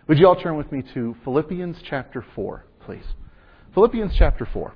Would you all turn with me to Philippians chapter 4, please? Philippians chapter 4.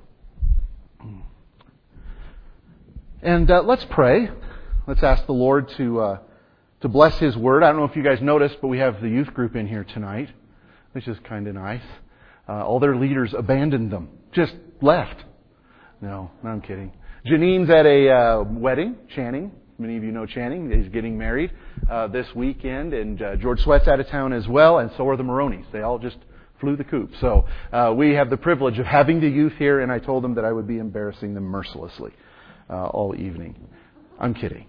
And let's pray. Let's ask the Lord to bless His Word. I don't know if you guys noticed, but we have the youth group in here tonight, which is kind of nice. All their leaders abandoned them, just left. No, I'm kidding. Janine's at a wedding, Channing. Many of you know Channing. He's getting married this weekend, and George Sweat's out of town as well, and so are the Maronis. They all just flew the coop. So we have the privilege of having the youth here, and I told them that I would be embarrassing them mercilessly all evening. I'm kidding.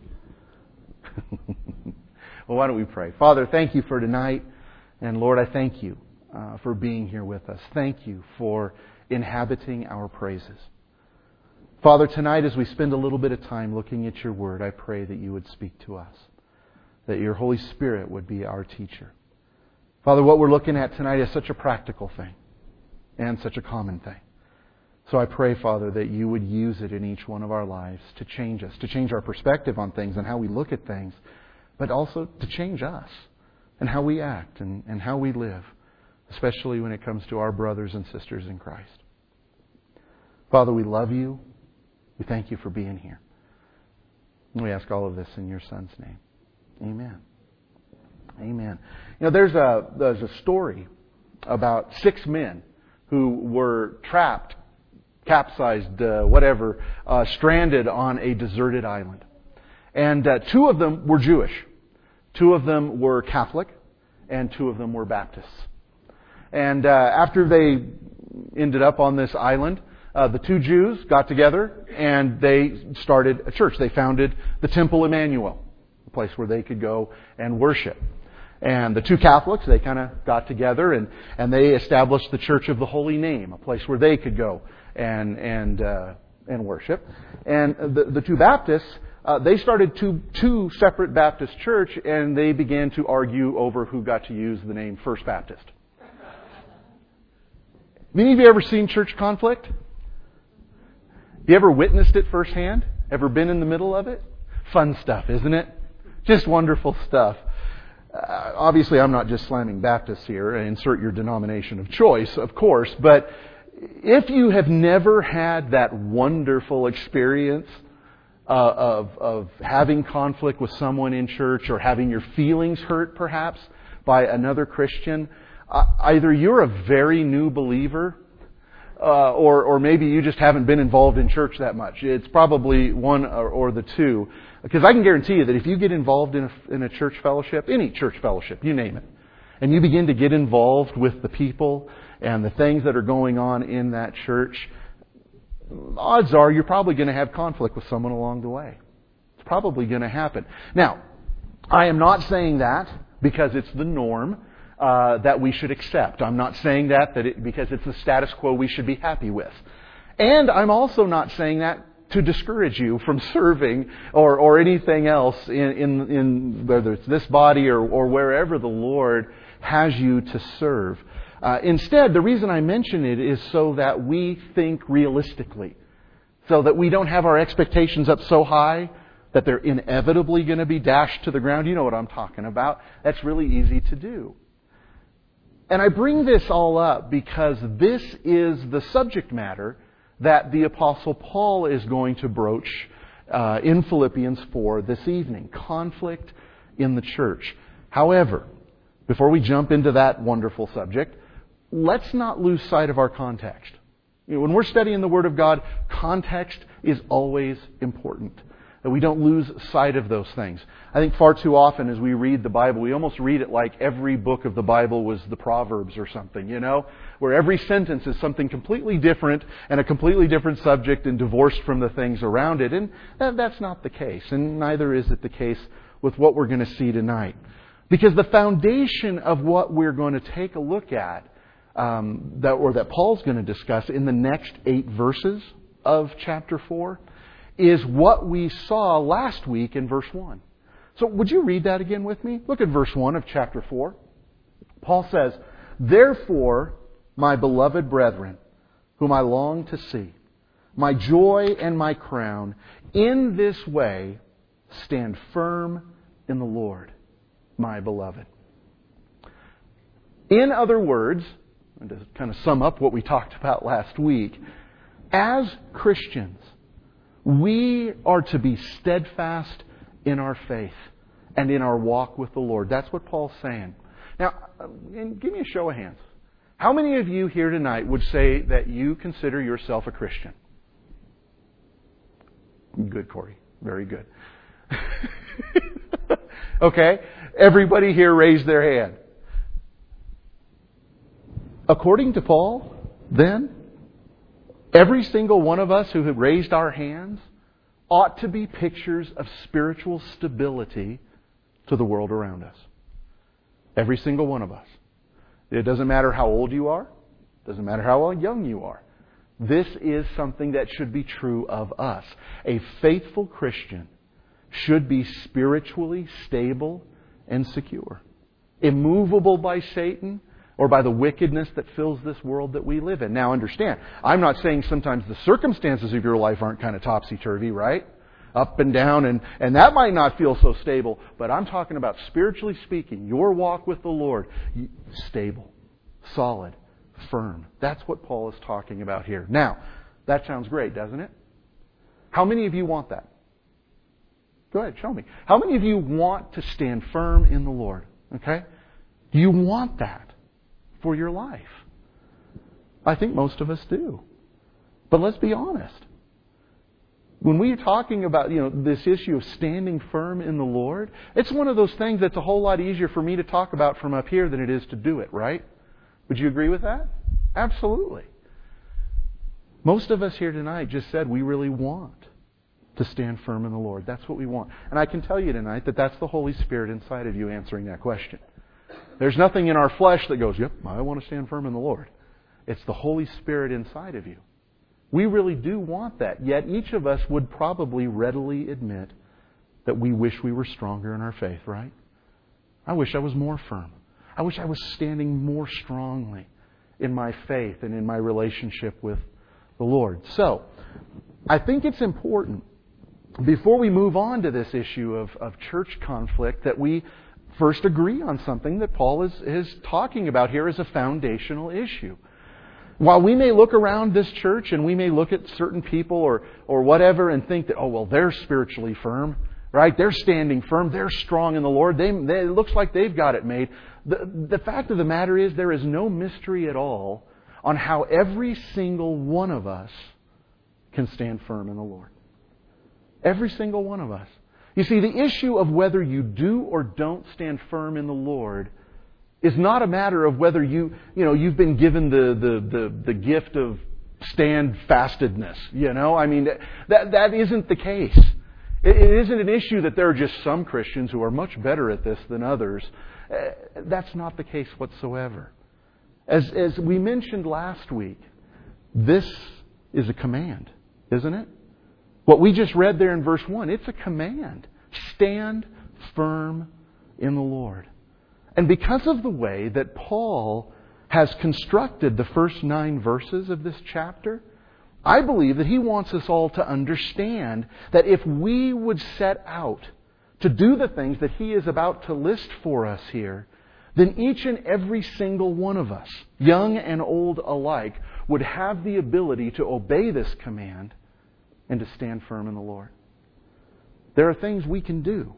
Well, why don't we pray? Father, thank you for tonight, and Lord, I thank you for being here with us. Thank you for inhabiting our praises. Father, tonight as we spend a little bit of time looking at your Word, I pray that you would speak to us, that your Holy Spirit would be our teacher. Father, what we're looking at tonight is such a practical thing and such a common thing. So I pray, Father, that you would use it in each one of our lives to change us, to change our perspective on things and how we look at things, but also to change us and how we act and how we live, especially when it comes to our brothers and sisters in Christ. Father, we love you. We thank you for being here. And we ask all of this in your Son's name. Amen. Amen. You know, there's a story about 6 men who were trapped, capsized, stranded on a deserted island. And 2 of them were Jewish. 2 of them were Catholic. And 2 of them were Baptists. And after they ended up on this island, the 2 Jews got together and they started a church. They founded the Temple Emmanuel, a place where they could go and worship. And the 2 Catholics, they kind of got together and they established the Church of the Holy Name, a place where they could go and worship. And the 2 Baptists, they started two separate Baptist church, and they began to argue over who got to use the name First Baptist. Many of you ever seen church conflict? You ever witnessed it firsthand? Ever been in the middle of it? Fun stuff, isn't it? Just wonderful stuff. Obviously, I'm not just slamming Baptists here. Insert your denomination of choice, of course. But if you have never had that wonderful experience of having conflict with someone in church or having your feelings hurt, perhaps, by another Christian, either you're a very new believer or maybe you just haven't been involved in church that much. It's probably one or the two. Because I can guarantee you that if you get involved in a church fellowship, any church fellowship, you name it, and you begin to get involved with the people and the things that are going on in that church, odds are you're probably going to have conflict with someone along the way. It's probably going to happen. Now, I am not saying that because it's the norm that we should accept. I'm not saying that because it's the status quo we should be happy with. And I'm also not saying that to discourage you from serving or anything else in whether it's this body or wherever the Lord has you to serve. Instead, the reason I mention it is so that we think realistically. So that we don't have our expectations up so high that they're inevitably going to be dashed to the ground. You know what I'm talking about. That's really easy to do. And I bring this all up because this is the subject matter that the Apostle Paul is going to broach in Philippians 4 this evening. Conflict in the church. However, before we jump into that wonderful subject, let's not lose sight of our context. You know, when we're studying the Word of God, context is always important. That we don't lose sight of those things. I think far too often as we read the Bible, we almost read it like every book of the Bible was the Proverbs or something, you know? Where every sentence is something completely different and a completely different subject and divorced from the things around it. And that's not the case. And neither is it the case with what we're going to see tonight. Because the foundation of what we're going to take a look at, that Paul's going to discuss in the next 8 verses of chapter 4, is what we saw last week in verse 1. So would you read that again with me? Look at verse 1 of chapter 4. Paul says, "Therefore, my beloved brethren, whom I long to see, my joy and my crown, in this way stand firm in the Lord, my beloved." In other words, and to kind of sum up what we talked about last week, as Christians, we are to be steadfast in our faith and in our walk with the Lord. That's what Paul's saying. Now, and give me a show of hands. How many of you here tonight would say that you consider yourself a Christian? Good, Corey. Very good. Okay. Everybody here raised their hand. According to Paul, then, every single one of us who have raised our hands ought to be pictures of spiritual stability to the world around us. Every single one of us. It doesn't matter how old you are. It doesn't matter how young you are. This is something that should be true of us. A faithful Christian should be spiritually stable and secure. Immovable by Satan or by the wickedness that fills this world that we live in. Now understand, I'm not saying sometimes the circumstances of your life aren't kind of topsy-turvy, right? Up and down, and that might not feel so stable. But I'm talking about, spiritually speaking, your walk with the Lord, stable, solid, firm. That's what Paul is talking about here. Now, that sounds great, doesn't it? How many of you want that? Go ahead, show me. How many of you want to stand firm in the Lord? Okay? Do you want that for your life? I think most of us do. But let's be honest. When we're talking about, this issue of standing firm in the Lord, it's one of those things that's a whole lot easier for me to talk about from up here than it is to do it, right? Would you agree with that? Absolutely. Most of us here tonight just said we really want to stand firm in the Lord. That's what we want. And I can tell you tonight that that's the Holy Spirit inside of you answering that question. There's nothing in our flesh that goes, yep, I want to stand firm in the Lord. It's the Holy Spirit inside of you. We really do want that. Yet each of us would probably readily admit that we wish we were stronger in our faith, right? I wish I was more firm. I wish I was standing more strongly in my faith and in my relationship with the Lord. So, I think it's important, before we move on to this issue of church conflict, that we first agree on something that Paul is talking about here as a foundational issue. While we may look around this church and we may look at certain people or whatever and think that, they're spiritually firm, right? They're standing firm. They're strong in the Lord. It looks like they've got it made. The fact of the matter is there is no mystery at all on how every single one of us can stand firm in the Lord. Every single one of us. You see, the issue of whether you do or don't stand firm in the Lord is not a matter of whether you've been given the gift of standfastedness. I mean, that isn't the case. It isn't an issue that there are just some Christians who are much better at this than others. That's not the case whatsoever. As we mentioned last week, this is a command, isn't it? What we just read there in verse 1, it's a command. Stand firm in the Lord. And because of the way that Paul has constructed the first 9 verses of this chapter, I believe that he wants us all to understand that if we would set out to do the things that he is about to list for us here, then each and every single one of us, young and old alike, would have the ability to obey this command and to stand firm in the Lord. There are things we can do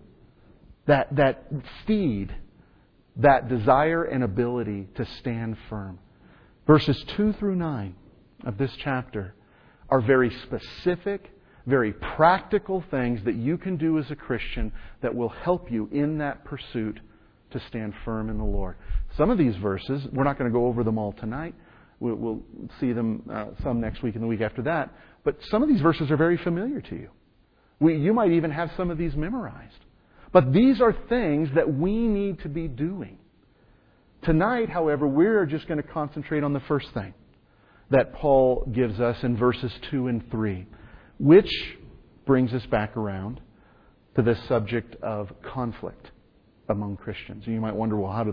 that feed that desire and ability to stand firm. Verses 2 through 9 of this chapter are very specific, very practical things that you can do as a Christian that will help you in that pursuit to stand firm in the Lord. Some of these verses, we're not going to go over them all tonight. We'll see them some next week and the week after that. But some of these verses are very familiar to you. You might even have some of these memorized. But these are things that we need to be doing. Tonight, however, we're just going to concentrate on the first thing that Paul gives us in verses 2 and 3, which brings us back around to this subject of conflict among Christians. And you might wonder, well, how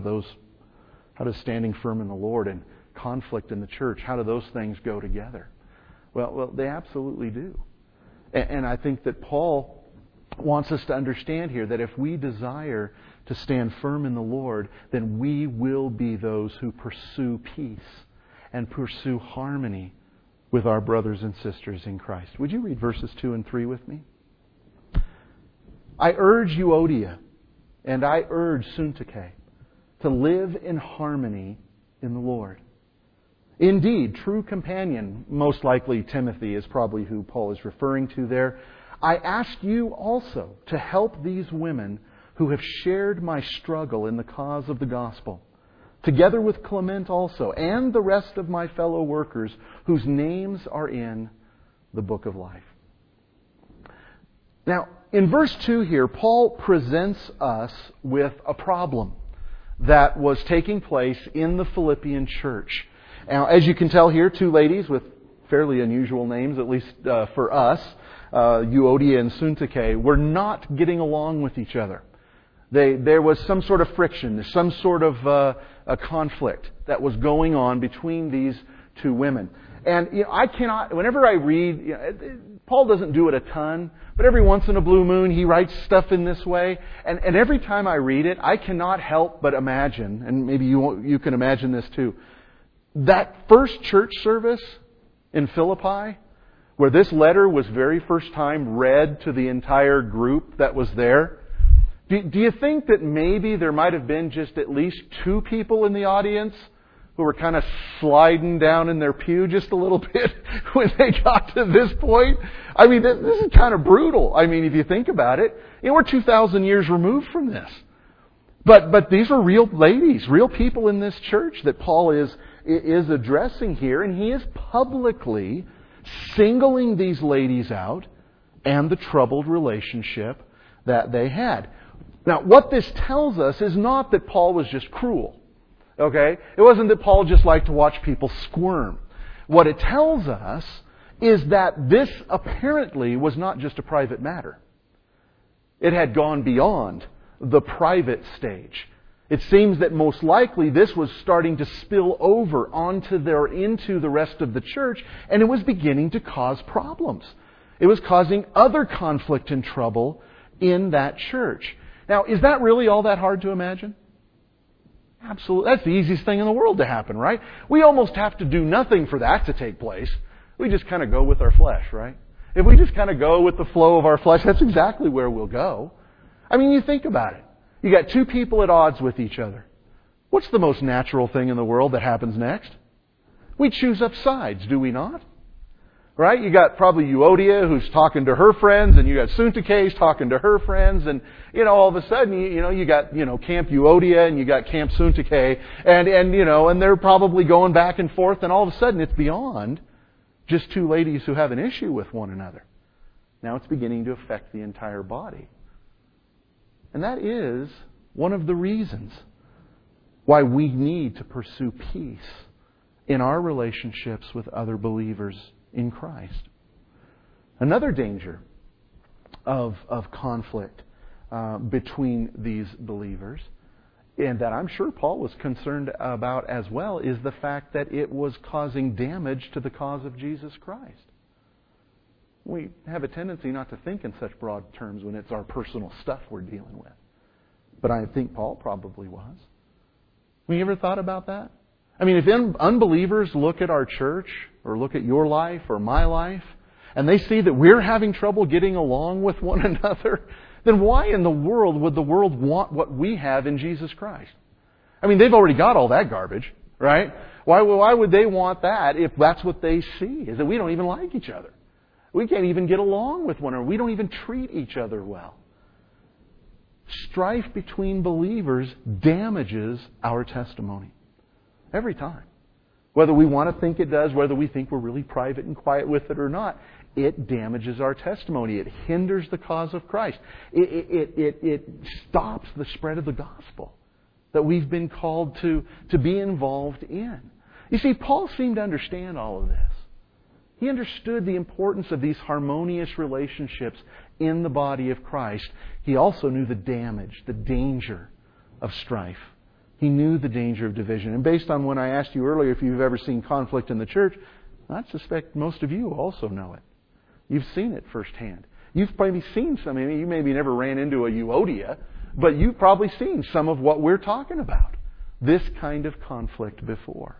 does standing firm in the Lord and conflict in the church, how do those things go together? Well, they absolutely do. And I think that Paul wants us to understand here that if we desire to stand firm in the Lord, then we will be those who pursue peace and pursue harmony with our brothers and sisters in Christ. Would you read verses 2 and 3 with me? I urge Euodia and I urge Syntyche to live in harmony in the Lord. Indeed, true companion, most likely Timothy is probably who Paul is referring to there. I ask you also to help these women who have shared my struggle in the cause of the gospel, together with Clement also, and the rest of my fellow workers whose names are in the book of life. Now, in verse 2 here, Paul presents us with a problem that was taking place in the Philippian church. Now, as you can tell here, two ladies with fairly unusual names, at least for us, Euodia and Syntyche, were not getting along with each other. There was some sort of friction, some sort of a conflict that was going on between these two women. And I cannot, whenever I read, Paul doesn't do it a ton, but every once in a blue moon he writes stuff in this way. And every time I read it, I cannot help but imagine, and maybe you can imagine this too, that first church service in Philippi, where this letter was very first time read to the entire group that was there, do you think that maybe there might have been just at least two people in the audience who were kind of sliding down in their pew just a little bit when they got to this point? I mean, this is kind of brutal. I mean, if you think about it, we're 2,000 years removed from this. But these are real ladies, real people in this church that Paul is addressing here, and he is publicly singling these ladies out and the troubled relationship that they had. Now, what this tells us is not that Paul was just cruel. Okay? It wasn't that Paul just liked to watch people squirm. What it tells us is that this apparently was not just a private matter. It had gone beyond the private stage. It seems that most likely this was starting to spill over into the rest of the church, and it was beginning to cause problems. It was causing other conflict and trouble in that church. Now, is that really all that hard to imagine? Absolutely. That's the easiest thing in the world to happen, right? We almost have to do nothing for that to take place. We just kind of go with our flesh, right? If we just kind of go with the flow of our flesh, that's exactly where we'll go. I mean, you think about it. You got two people at odds with each other. What's the most natural thing in the world that happens next? We choose up sides, do we not? Right? You got probably Euodia who's talking to her friends, and you got Syntyche talking to her friends, and all of a sudden you got Camp Euodia and you got Camp Syntyche, and they're probably going back and forth, and all of a sudden it's beyond just two ladies who have an issue with one another. Now it's beginning to affect the entire body. And that is one of the reasons why we need to pursue peace in our relationships with other believers in Christ. Another danger of conflict between these believers, and that I'm sure Paul was concerned about as well, is the fact that it was causing damage to the cause of Jesus Christ. We have a tendency not to think in such broad terms when it's our personal stuff we're dealing with. But I think Paul probably was. Have you ever thought about that? I mean, if unbelievers look at our church, or look at your life, or my life, and they see that we're having trouble getting along with one another, then why in the world would the world want what we have in Jesus Christ? I mean, they've already got all that garbage, right? Why would they want that if that's what they see, is that we don't even like each other? We can't even get along with one another. We don't even treat each other well. Strife between believers damages our testimony. Every time. Whether we want to think it does, whether we think we're really private and quiet with it or not, it damages our testimony. It hinders the cause of Christ. It stops the spread of the gospel that we've been called to be involved in. You see, Paul seemed to understand all of this. He understood the importance of these harmonious relationships in the body of Christ. He also knew the damage, the danger of strife. He knew the danger of division. And based on when I asked you earlier if you've ever seen conflict in the church, I suspect most of you also know it. You've seen it firsthand. You've maybe seen some. I mean, you maybe never ran into a Euodia, but you've probably seen some of what we're talking about. This kind of conflict before.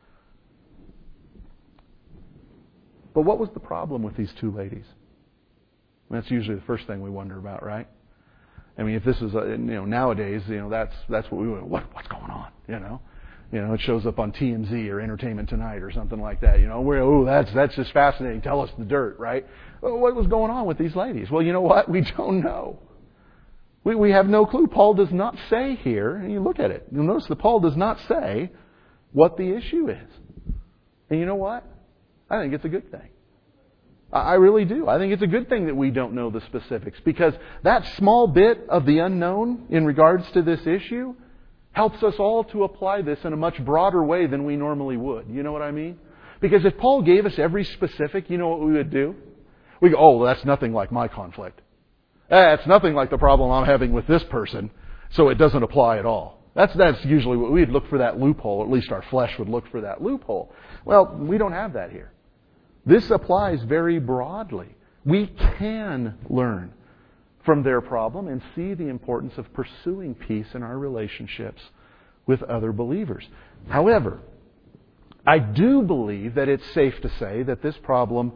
But what was the problem with these two ladies? That's usually the first thing we wonder about, right? I mean, if this is nowadays, that's what we would. What's going on? It shows up on TMZ or Entertainment Tonight or something like that. That's just fascinating. Tell us the dirt, right? Well, what was going on with these ladies? Well, you know what? We don't know. We have no clue. Paul does not say here, and you look at it, you'll notice that Paul does not say what the issue is. And you know what? I think it's a good thing. I really do. I think it's a good thing that we don't know the specifics, because that small bit of the unknown in regards to this issue helps us all to apply this in a much broader way than we normally would. You know what I mean? Because if Paul gave us every specific, you know what we would do? We go, well, that's nothing like my conflict. It's nothing like the problem I'm having with this person, so it doesn't apply at all. That's usually what we'd look for, that loophole. At least our flesh would look for that loophole. Well, we don't have that here. This applies very broadly. We can learn from their problem and see the importance of pursuing peace in our relationships with other believers. However, I do believe that it's safe to say that this problem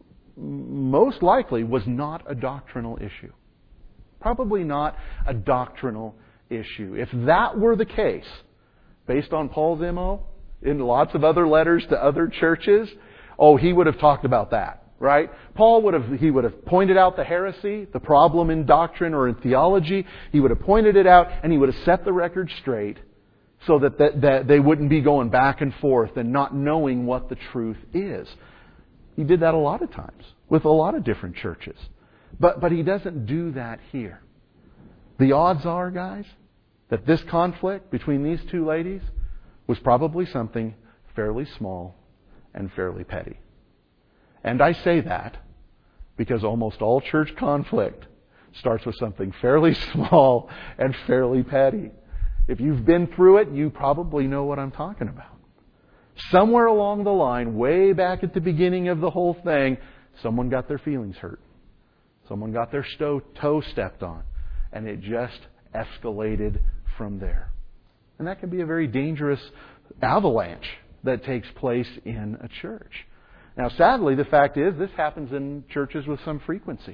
most likely was not a doctrinal issue. Probably not a doctrinal issue. If that were the case, based on Paul's MO, in lots of other letters to other churches, he would have talked about that, right? Paul would have pointed out the heresy, the problem in doctrine or in theology. He would have pointed it out, and he would have set the record straight so that they wouldn't be going back and forth and not knowing what the truth is. He did that a lot of times with a lot of different churches. But he doesn't do that here. The odds are, guys, that this conflict between these two ladies was probably something fairly small and fairly petty. And I say that because almost all church conflict starts with something fairly small and fairly petty. If you've been through it, you probably know what I'm talking about. Somewhere along the line, way back at the beginning of the whole thing, someone got their feelings hurt. Someone got their toe stepped on. And it just escalated from there. And that can be a very dangerous avalanche that takes place in a church. Now, sadly, the fact is, this happens in churches with some frequency.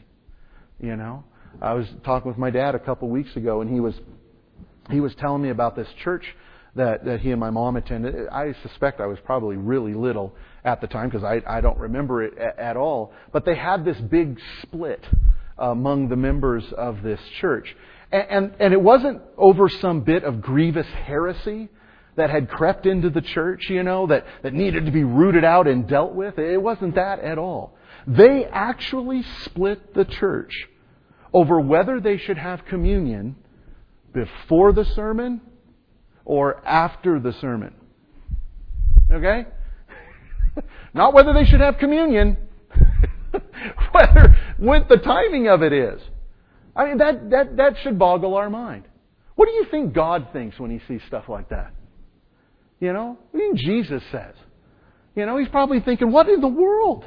I was talking with my dad a couple weeks ago, and he was telling me about this church that he and my mom attended. I suspect I was probably really little at the time, because I don't remember it at all. But they had this big split among the members of this church. And it wasn't over some bit of grievous heresy that had crept into the church, that needed to be rooted out and dealt with. It wasn't that at all. They actually split the church over whether they should have communion before the sermon or after the sermon. Okay? Not whether they should have communion, whether what the timing of it is. I mean, that should boggle our mind. What do you think God thinks when He sees stuff like that? What do you think Jesus says? He's probably thinking, what in the world?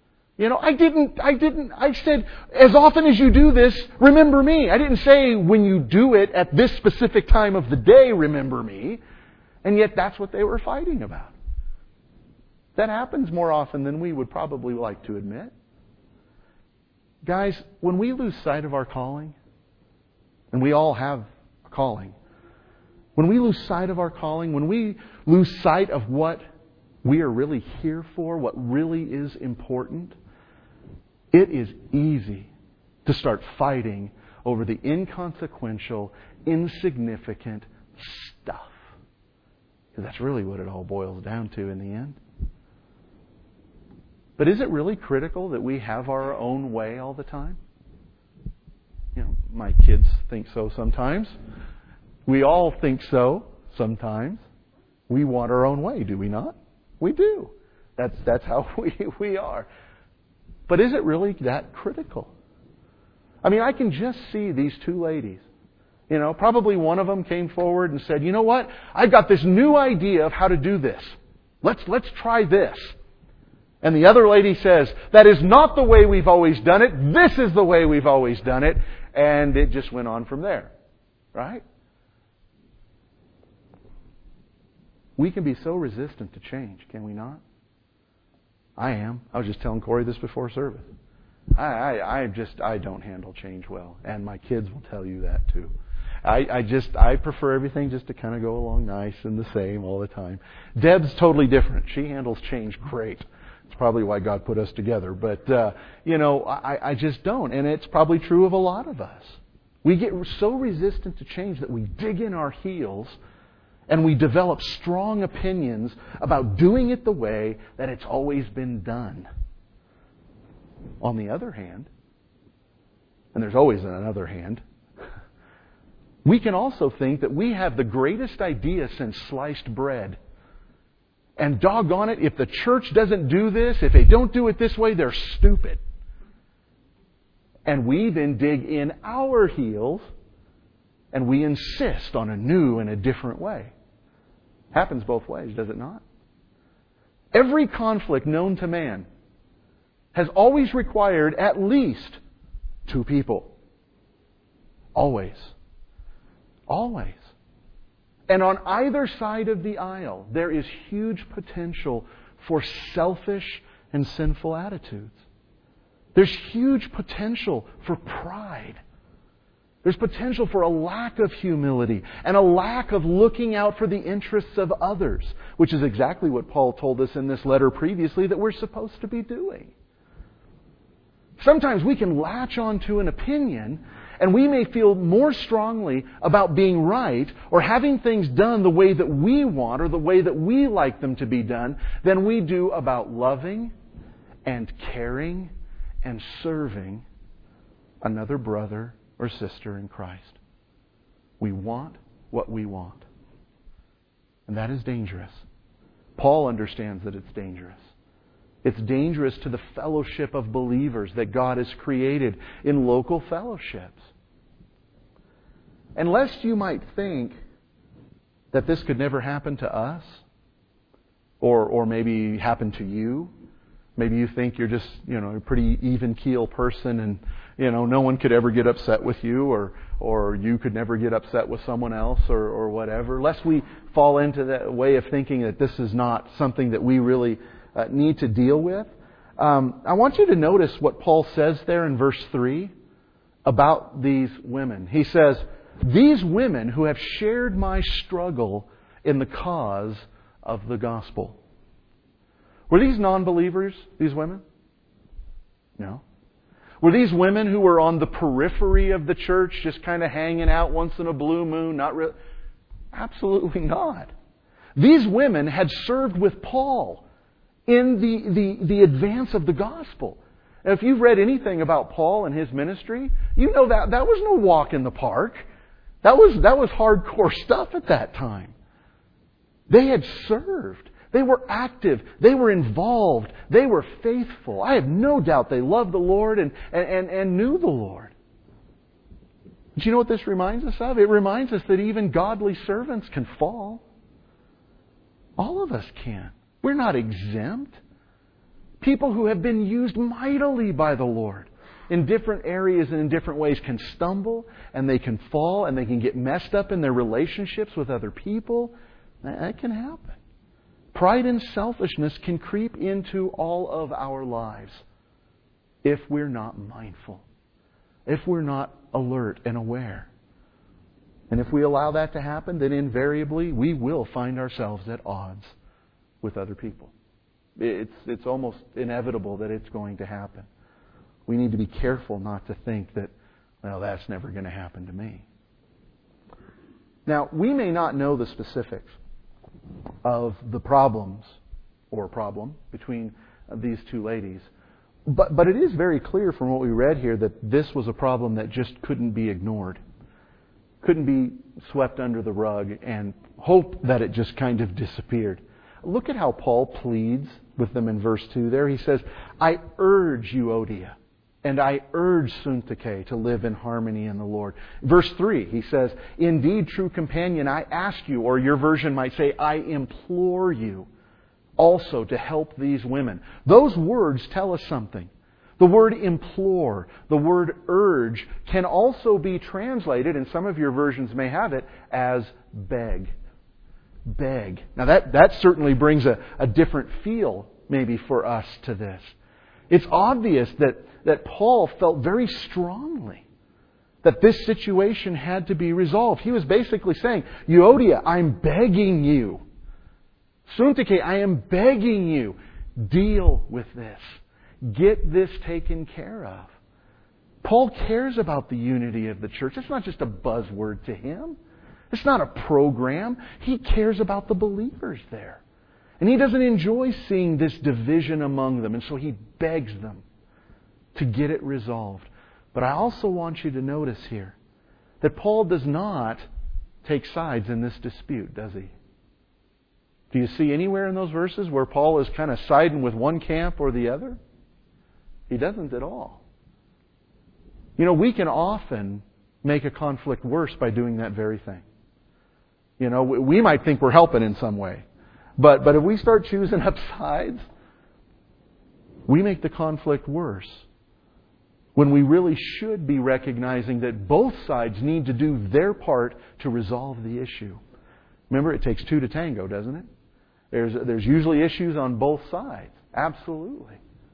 I said, as often as you do this, remember me. I didn't say when you do it at this specific time of the day, remember me. And yet that's what they were fighting about. That happens more often than we would probably like to admit. Guys, when we lose sight of our calling, and we all have a calling, when we lose sight of our calling, when we lose sight of what we are really here for, what really is important, it is easy to start fighting over the inconsequential, insignificant stuff. Because that's really what it all boils down to in the end. But is it really critical that we have our own way all the time? My kids think so sometimes. We all think so sometimes. We want our own way, do we not? We do. That's how we are. But is it really that critical? I mean, I can just see these two ladies. Probably one of them came forward and said, you know what? I've got this new idea of how to do this. Let's try this. And the other lady says, that is not the way we've always done it. This is the way we've always done it. And it just went on from there. Right? We can be so resistant to change, can we not? I am. I was just telling Corey this before service. I don't handle change well. And my kids will tell you that too. I prefer everything just to kind of go along nice and the same all the time. Deb's totally different. She handles change great. It's probably why God put us together. But, I just don't. And it's probably true of a lot of us. We get so resistant to change that we dig in our heels and we develop strong opinions about doing it the way that it's always been done. On the other hand, and there's always another hand, we can also think that we have the greatest idea since sliced bread. And doggone it, if the church doesn't do this, if they don't do it this way, they're stupid. And we then dig in our heels and we insist on a new and a different way. Happens both ways, does it not? Every conflict known to man has always required at least two people. Always. Always. And on either side of the aisle, there is huge potential for selfish and sinful attitudes. There's huge potential for pride. There's potential for a lack of humility and a lack of looking out for the interests of others, which is exactly what Paul told us in this letter previously that we're supposed to be doing. Sometimes we can latch on to an opinion and we may feel more strongly about being right or having things done the way that we want or the way that we like them to be done than we do about loving and caring and serving another brother or sister in Christ. We want what we want. And that is dangerous. Paul understands that it's dangerous. It's dangerous to the fellowship of believers that God has created in local fellowships. And lest you might think that this could never happen to us, or maybe happen to you. Maybe you think you're just, a pretty even keel person and, no one could ever get upset with you or you could never get upset with someone else or whatever. Lest we fall into that way of thinking that this is not something that we really need to deal with. I want you to notice what Paul says there in verse 3 about these women. He says, these women who have shared my struggle in the cause of the gospel. Were these non-believers, these women? No. Were these women who were on the periphery of the church, just kind of hanging out once in a blue moon? Not really. Absolutely not. These women had served with Paul in the advance of the gospel. Now, if you've read anything about Paul and his ministry, you know that was no walk in the park. That was hardcore stuff at that time. They had served. They were active. They were involved. They were faithful. I have no doubt they loved the Lord and knew the Lord. Do you know what this reminds us of? It reminds us that even godly servants can fall. All of us can. We're not exempt. People who have been used mightily by the Lord in different areas and in different ways can stumble and they can fall and they can get messed up in their relationships with other people. That can happen. Pride and selfishness can creep into all of our lives if we're not mindful, if we're not alert and aware. And if we allow that to happen, then invariably we will find ourselves at odds with other people. It's almost inevitable that it's going to happen. We need to be careful not to think that, well, that's never going to happen to me. Now, we may not know the specifics of the problem between these two ladies. But it is very clear from what we read here that this was a problem that just couldn't be ignored. Couldn't be swept under the rug and hope that it just kind of disappeared. Look at how Paul pleads with them in verse 2 there. He says, I urge Euodia and I urge Syntyche to live in harmony in the Lord. Verse 3, he says, indeed, true companion, I ask you, or your version might say, I implore you, also to help these women. Those words tell us something. The word implore, the word urge, can also be translated, and some of your versions may have it, as beg. Beg. Now that certainly brings a different feel maybe for us to this. It's obvious that Paul felt very strongly that this situation had to be resolved. He was basically saying, Euodia, I'm begging you. Syntyche, I am begging you. Deal with this. Get this taken care of. Paul cares about the unity of the church. It's not just a buzzword to him. It's not a program. He cares about the believers there. And he doesn't enjoy seeing this division among them. And so he begs them to get it resolved. But I also want you to notice here that Paul does not take sides in this dispute, does he? Do you see anywhere in those verses where Paul is kind of siding with one camp or the other? He doesn't at all. You know, we can often make a conflict worse by doing that very thing. You know, we might think we're helping in some way. But if we start choosing up sides, we make the conflict worse. When we really should be recognizing that both sides need to do their part to resolve the issue. Remember, it takes two to tango, doesn't it? There's usually issues on both sides. Absolutely.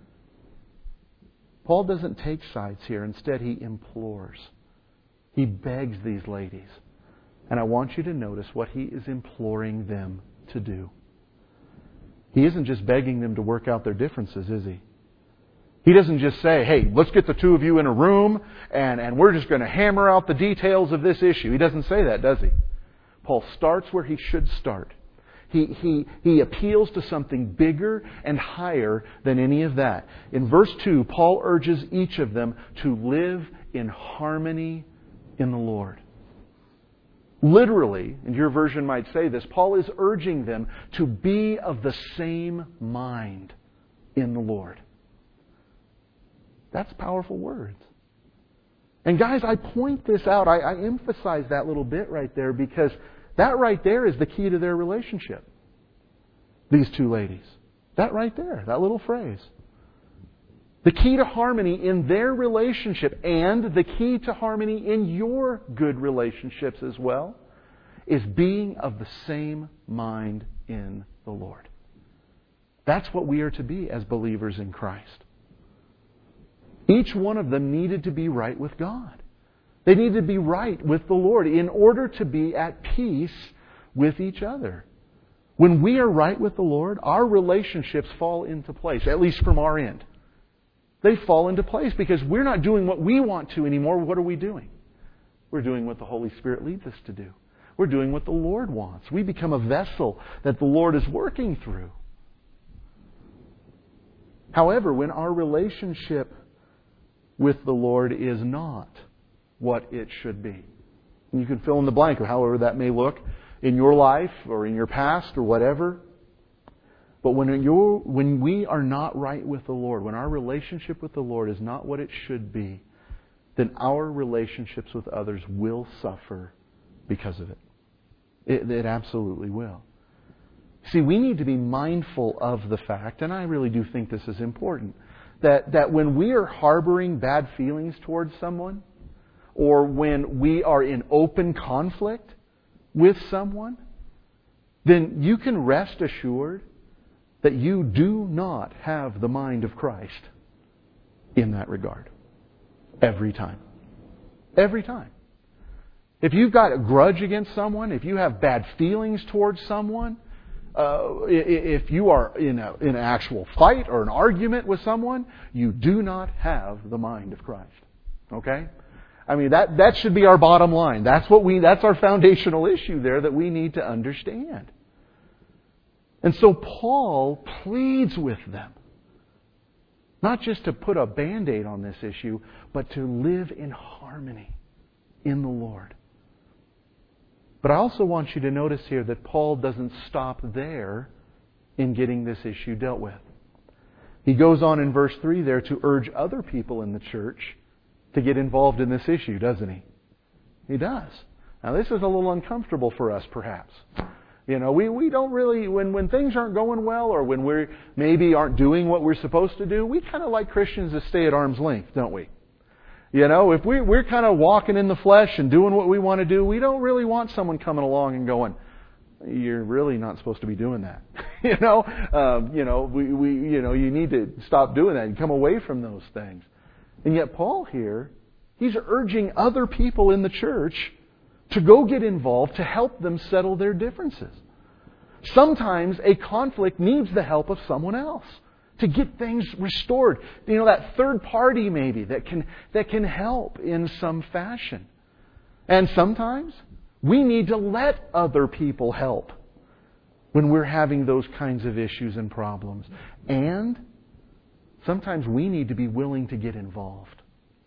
Paul doesn't take sides here. Instead, he implores. He begs these ladies. And I want you to notice what he is imploring them to do. He isn't just begging them to work out their differences, is he? He doesn't just say, hey, let's get the two of you in a room and we're just going to hammer out the details of this issue. He doesn't say that, does he? Paul starts where he should start. He appeals to something bigger and higher than any of that. In verse 2, Paul urges each of them to live in harmony in the Lord. Literally, and your version might say this, Paul is urging them to be of the same mind in the Lord. That's powerful words. And guys, I point this out. I emphasize that little bit right there because that right there is the key to their relationship. These two ladies. That right there, that little phrase. The key to harmony in their relationship and the key to harmony in your good relationships as well is being of the same mind in the Lord. That's what we are to be as believers in Christ. Each one of them needed to be right with God. They needed to be right with the Lord in order to be at peace with each other. When we are right with the Lord, our relationships fall into place, at least from our end. They fall into place because we're not doing what we want to anymore. What are we doing? We're doing what the Holy Spirit leads us to do. We're doing what the Lord wants. We become a vessel that the Lord is working through. However, when our relationship with the Lord is not what it should be, and you can fill in the blank of however that may look in your life or in your past or whatever. But when we are not right with the Lord, when our relationship with the Lord is not what it should be, then our relationships with others will suffer because of it. It absolutely will. See, we need to be mindful of the fact, and I really do think this is important, that when we are harboring bad feelings towards someone, or when we are in open conflict with someone, then you can rest assured that you do not have the mind of Christ in that regard. Every time. Every time. If you've got a grudge against someone, if you have bad feelings towards someone, if you are in an actual fight or an argument with someone, you do not have the mind of Christ. Okay? I mean, that should be our bottom line. That's our foundational issue there that we need to understand. And so Paul pleads with them, not just to put a Band-Aid on this issue, but to live in harmony in the Lord. But I also want you to notice here that Paul doesn't stop there in getting this issue dealt with. He goes on in verse 3 there to urge other people in the church to get involved in this issue, doesn't he? He does. Now this is a little uncomfortable for us, perhaps. We don't really, when things aren't going well or when we maybe aren't doing what we're supposed to do, we kind of like Christians to stay at arm's length, don't we? If we're kind of walking in the flesh and doing what we want to do, we don't really want someone coming along and going, you're really not supposed to be doing that. You need to stop doing that and come away from those things. And yet Paul here, he's urging other people in the church to go get involved to help them settle their differences. Sometimes a conflict needs the help of someone else to get things restored. That third party maybe that can help in some fashion. And sometimes we need to let other people help when we're having those kinds of issues and problems. And sometimes we need to be willing to get involved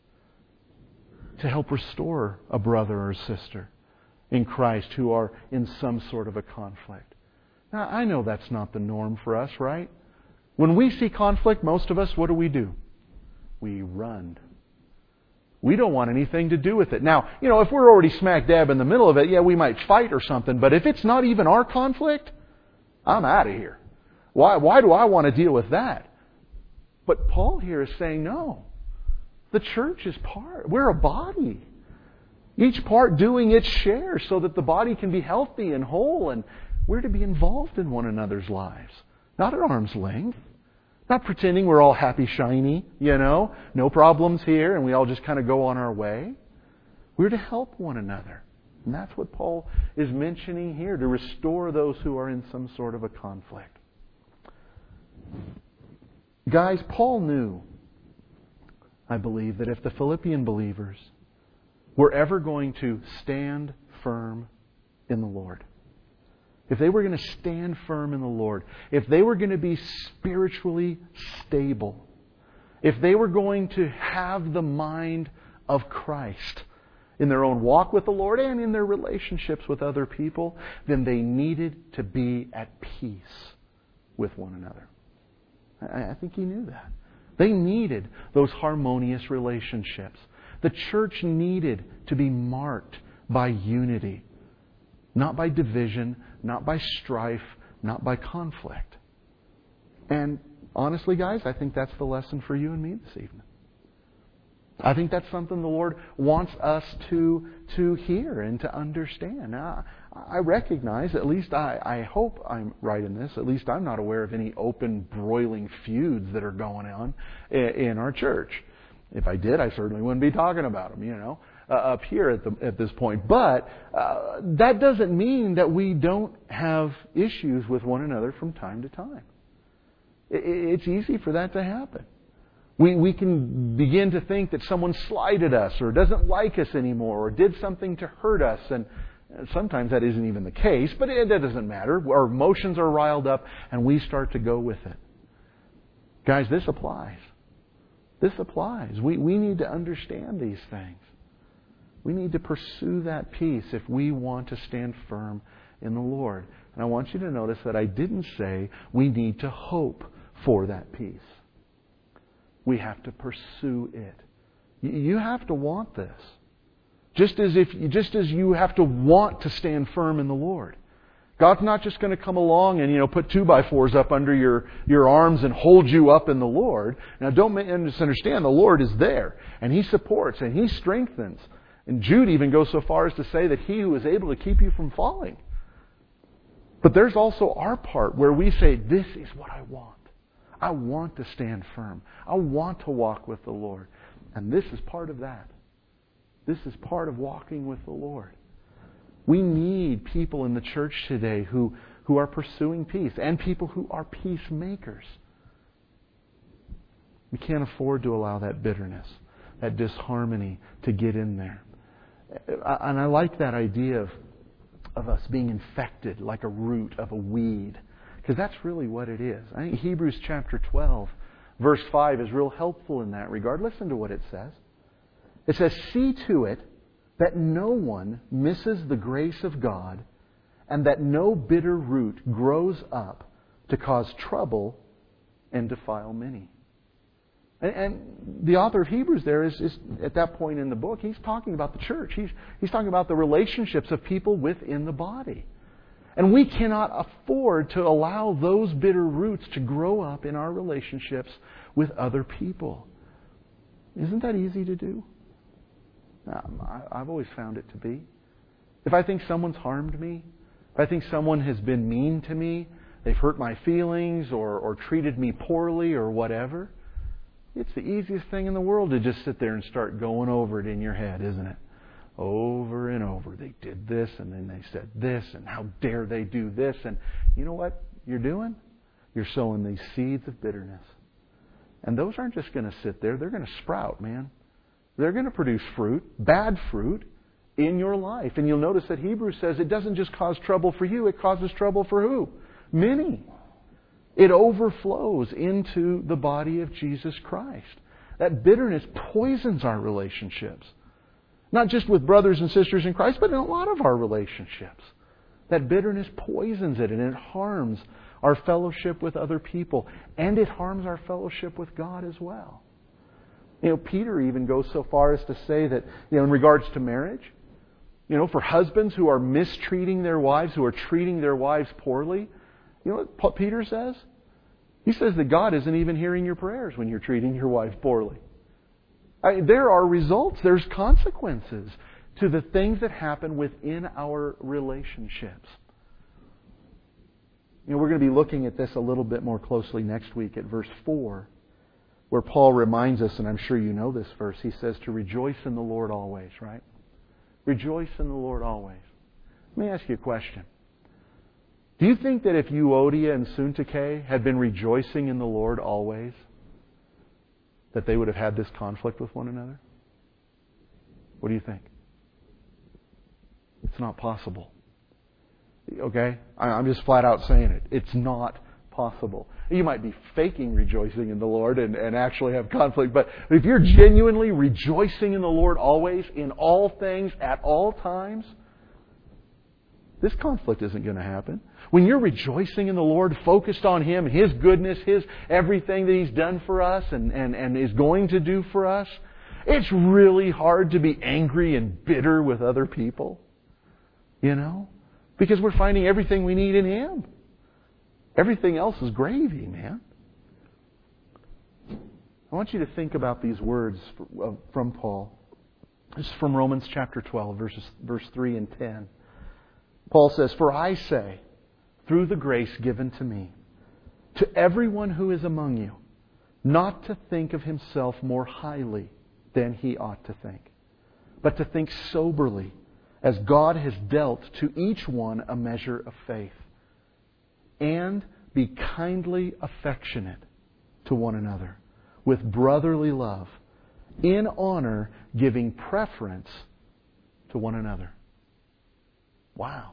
to help restore a brother or sister in Christ who are in some sort of a conflict. Now, I know that's not the norm for us, right? When we see conflict, most of us, what do? We run. We don't want anything to do with it. Now, if we're already smack dab in the middle of it, we might fight or something. But if it's not even our conflict, I'm out of here. Why do I want to deal with that? But Paul here is saying, no. The church is we're a body. Each part doing its share so that the body can be healthy and whole. And we're to be involved in one another's lives. Not at arm's length. Not pretending we're all happy, shiny, no problems here, and we all just kind of go on our way. We're to help one another. And that's what Paul is mentioning here, to restore those who are in some sort of a conflict. Guys, Paul knew, I believe, that if the Philippian believers were ever going to stand firm in the Lord, if they were going to stand firm in the Lord, if they were going to be spiritually stable, if they were going to have the mind of Christ in their own walk with the Lord and in their relationships with other people, then they needed to be at peace with one another. I think he knew that. They needed those harmonious relationships. The church needed to be marked by unity. Not by division, not by strife, not by conflict. And honestly, guys, I think that's the lesson for you and me this evening. I think that's something the Lord wants us to hear and to understand. Now, I recognize, at least I hope I'm right in this, at least I'm not aware of any open, broiling feuds that are going on in our church. If I did, I certainly wouldn't be talking about them, up here at this point. But that doesn't mean that we don't have issues with one another from time to time. It's easy for that to happen. We can begin to think that someone slighted us or doesn't like us anymore or did something to hurt us. And sometimes that isn't even the case, but that doesn't matter. Our emotions are riled up and we start to go with it. Guys, this applies. This applies. We need to understand these things. We need to pursue that peace if we want to stand firm in the Lord. And I want you to notice that I didn't say we need to hope for that peace. We have to pursue it. You have to want this. Just as you have to want to stand firm in the Lord. God's not just going to come along and put 2x4s up under your arms and hold you up in the Lord. Now don't misunderstand, the Lord is there and He supports and He strengthens. And Jude even goes so far as to say that He who is able to keep you from falling. But there's also our part where we say, this is what I want. I want to stand firm. I want to walk with the Lord. And this is part of that. This is part of walking with the Lord. We need people in the church today who are pursuing peace and people who are peacemakers. We can't afford to allow that bitterness, that disharmony to get in there. And I like that idea of us being infected like a root of a weed. Because that's really what it is. I think Hebrews chapter 12, verse 5 is real helpful in that regard. Listen to what it says. It says, see to it that no one misses the grace of God and that no bitter root grows up to cause trouble and defile many. And the author of Hebrews there is at that point in the book, he's talking about the church. He's talking about the relationships of people within the body. And we cannot afford to allow those bitter roots to grow up in our relationships with other people. Isn't that easy to do? I've always found it to be. If I think someone's harmed me, if I think someone has been mean to me, they've hurt my feelings or treated me poorly or whatever, it's the easiest thing in the world to just sit there and start going over it in your head, isn't it? Over and over. They did this and then they said this and how dare they do this. And you know what you're doing? You're sowing these seeds of bitterness. And those aren't just going to sit there. They're going to sprout, man. They're going to produce fruit, bad fruit, in your life. And you'll notice that Hebrews says it doesn't just cause trouble for you, it causes trouble for who? Many. It overflows into the body of Jesus Christ. That bitterness poisons our relationships. Not just with brothers and sisters in Christ, but in a lot of our relationships. That bitterness poisons it and it harms our fellowship with other people. And it harms our fellowship with God as well. Peter even goes so far as to say that, in regards to marriage, for husbands who are mistreating their wives, who are treating their wives poorly, you know what Peter says? He says that God isn't even hearing your prayers when you're treating your wife poorly. There are results, there's consequences to the things that happen within our relationships. We're going to be looking at this a little bit more closely next week at verse 4, where Paul reminds us, and I'm sure you know this verse, he says to rejoice in the Lord always, right? Rejoice in the Lord always. Let me ask you a question. Do you think that if Euodia and Syntyche had been rejoicing in the Lord always, that they would have had this conflict with one another? What do you think? It's not possible. Okay? I'm just flat out saying it. It's not possible. You might be faking rejoicing in the Lord and actually have conflict, but if you're genuinely rejoicing in the Lord always, in all things, at all times, this conflict isn't going to happen. When you're rejoicing in the Lord, focused on Him, His goodness, His everything that He's done for us and is going to do for us, it's really hard to be angry and bitter with other people. Because we're finding everything we need in Him. Everything else is gravy, man. I want you to think about these words from Paul. This is from Romans chapter 12, verse 3 and 10. Paul says, "For I say, through the grace given to me, to everyone who is among you, not to think of himself more highly than he ought to think, but to think soberly, as God has dealt to each one a measure of faith. And be kindly affectionate to one another, with brotherly love, in honor, giving preference to one another." Wow.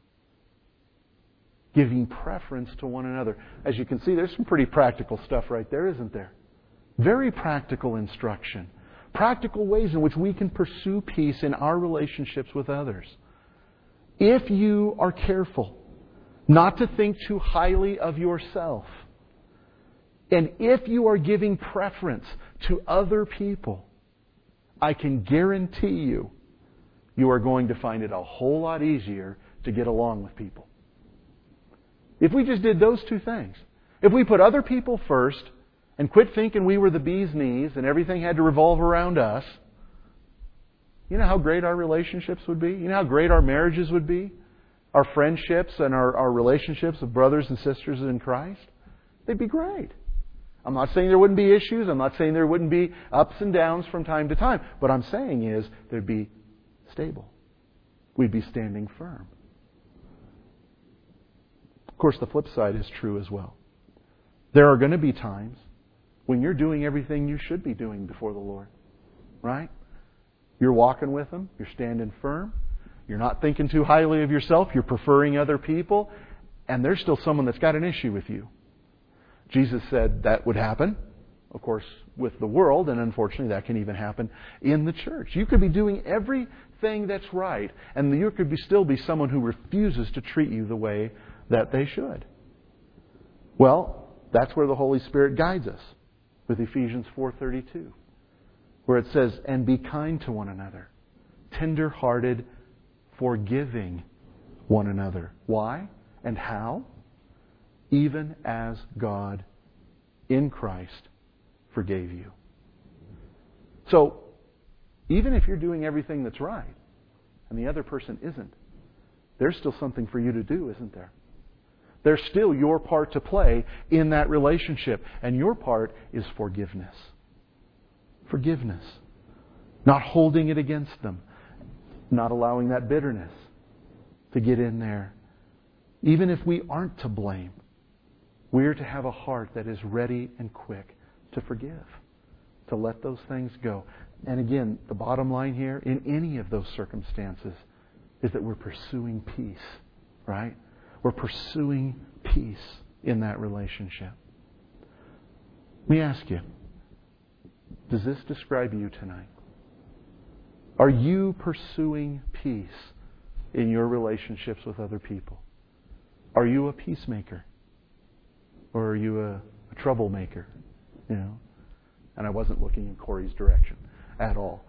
Giving preference to one another. As you can see, there's some pretty practical stuff right there, isn't there? Very practical instruction. Practical ways in which we can pursue peace in our relationships with others. If you are careful not to think too highly of yourself, and if you are giving preference to other people, I can guarantee you, you are going to find it a whole lot easier to get along with people. If we just did those two things, if we put other people first and quit thinking we were the bee's knees and everything had to revolve around us, you know how great our relationships would be? You know how great our marriages would be? Our friendships and our relationships of brothers and sisters in Christ? They'd be great. I'm not saying there wouldn't be issues. I'm not saying there wouldn't be ups and downs from time to time. What I'm saying is they'd be stable. We'd be standing firm. Of course, the flip side is true as well. There are going to be times when you're doing everything you should be doing before the Lord. Right? You're walking with Him. You're standing firm. You're not thinking too highly of yourself. You're preferring other people. And there's still someone that's got an issue with you. Jesus said that would happen, of course, with the world. And unfortunately, that can even happen in the church. You could be doing everything that's right. And you could still be someone who refuses to treat you the way that they should. Well, that's where the Holy Spirit guides us with Ephesians 4:32, where it says, "And be kind to one another, tender-hearted, forgiving one another. Why and how? Even as God in Christ forgave you. So, even if you're doing everything that's right and the other person isn't, there's still something for you to do, isn't there? There's still your part to play in that relationship. And your part is forgiveness. Forgiveness. Not holding it against them. Not allowing that bitterness to get in there. Even if we aren't to blame, we're to have a heart that is ready and quick to forgive. To let those things go. And again, the bottom line here, in any of those circumstances, is that we're pursuing peace. Right? We're pursuing peace in that relationship. Let me ask you, does this describe you tonight? Are you pursuing peace in your relationships with other people? Are you a peacemaker? Or are you a troublemaker? You know? And I wasn't looking in Corey's direction at all.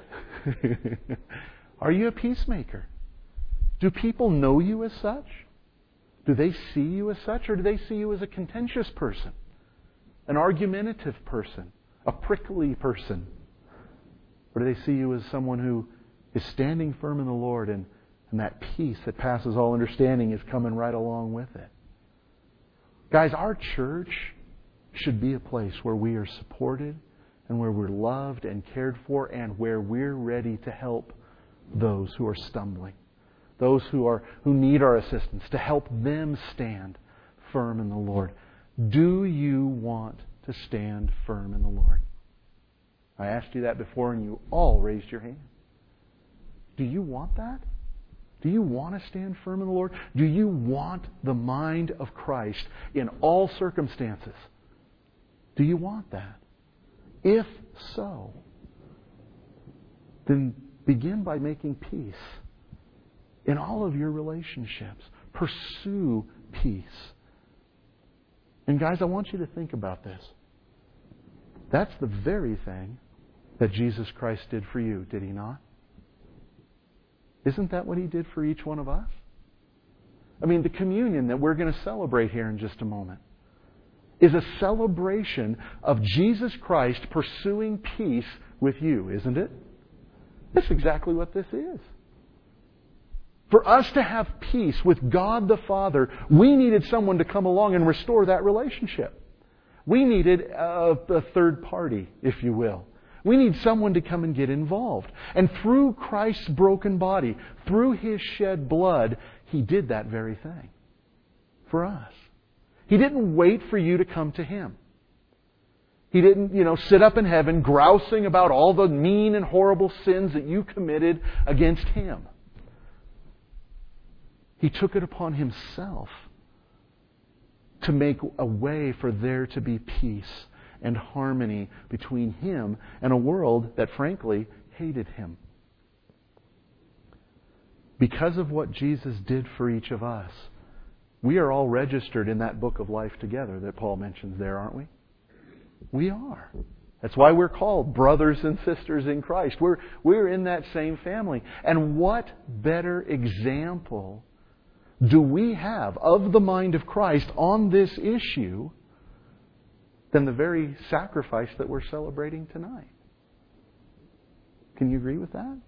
Are you a peacemaker? Do people know you as such? Do they see you as such? Or do they see you as a contentious person? An argumentative person? A prickly person? Or do they see you as someone who is standing firm in the Lord and that peace that passes all understanding is coming right along with it? Guys, our church should be a place where we are supported and where we're loved and cared for and where we're ready to help those who are stumbling. Those who need our assistance, to help them stand firm in the Lord. Do you want to stand firm in the Lord? I asked you that before and you all raised your hand. Do you want that? Do you want to stand firm in the Lord? Do you want the mind of Christ in all circumstances? Do you want that? If so, then begin by making peace in all of your relationships. Pursue peace. And guys, I want you to think about this. That's the very thing that Jesus Christ did for you, did He not? Isn't that what He did for each one of us? I mean, the communion that we're going to celebrate here in just a moment is a celebration of Jesus Christ pursuing peace with you, isn't it? That's exactly what this is. For us to have peace with God the Father, we needed someone to come along and restore that relationship. We needed a third party, if you will. We need someone to come and get involved. And through Christ's broken body, through His shed blood, He did that very thing for us. He didn't wait for you to come to Him. He didn't, sit up in heaven grousing about all the mean and horrible sins that you committed against Him. He took it upon Himself to make a way for there to be peace and harmony between Him and a world that frankly hated Him. Because of what Jesus did for each of us, we are all registered in that book of life together that Paul mentions there, aren't we? We are. That's why we're called brothers and sisters in Christ. We're in that same family. And what better example do we have of the mind of Christ on this issue than the very sacrifice that we're celebrating tonight? Can you agree with that?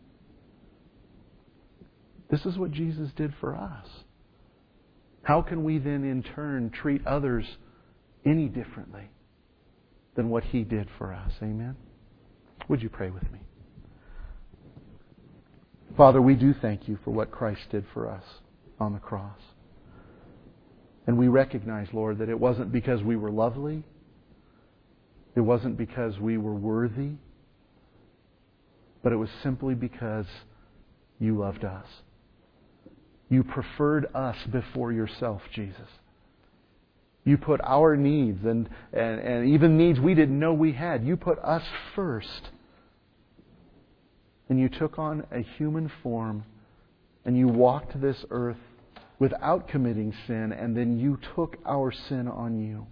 This is what Jesus did for us. How can we then in turn treat others any differently than what He did for us? Amen? Would you pray with me? Father, we do thank You for what Christ did for us on the cross. And we recognize, Lord, that it wasn't because we were lovely. It wasn't because we were worthy. But it was simply because You loved us. You preferred us before Yourself, Jesus. You put our needs and even needs we didn't know we had. You put us first. And You took on a human form and You walked this earth without committing sin, and then You took our sin on You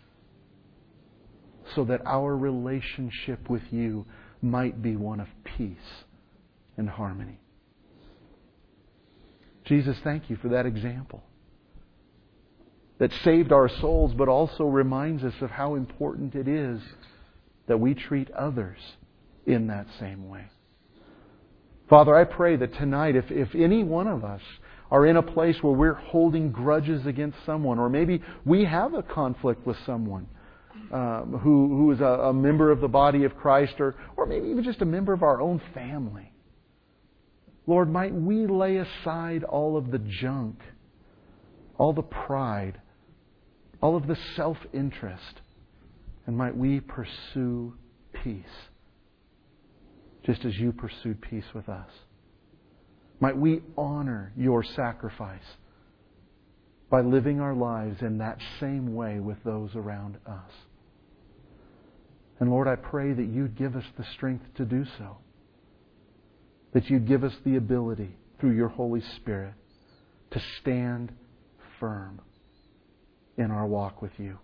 so that our relationship with You might be one of peace and harmony. Jesus, thank you for that example that saved our souls, but also reminds us of how important it is that we treat others in that same way. Father, I pray that tonight, if any one of us are in a place where we're holding grudges against someone, or maybe we have a conflict with someone who is a member of the body of Christ, or maybe even just a member of our own family, Lord, might we lay aside all of the junk, all the pride, all of the self-interest, and might we pursue peace, just as you pursued peace with us. Might we honor your sacrifice by living our lives in that same way with those around us. And Lord, I pray that you'd give us the strength to do so. That you'd give us the ability, through your Holy Spirit, to stand firm in our walk with you.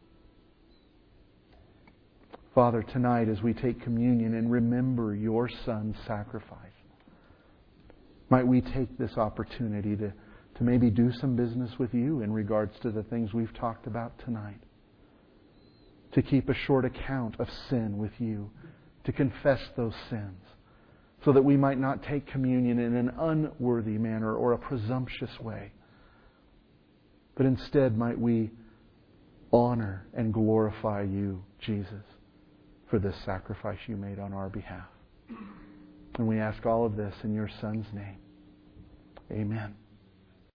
Father, tonight as we take communion and remember your Son's sacrifice, might we take this opportunity to maybe do some business with you in regards to the things we've talked about tonight. To keep a short account of sin with you, to confess those sins, so that we might not take communion in an unworthy manner or a presumptuous way, but instead might we honor and glorify you, Jesus, for this sacrifice you made on our behalf. And we ask all of this in your Son's name. Amen.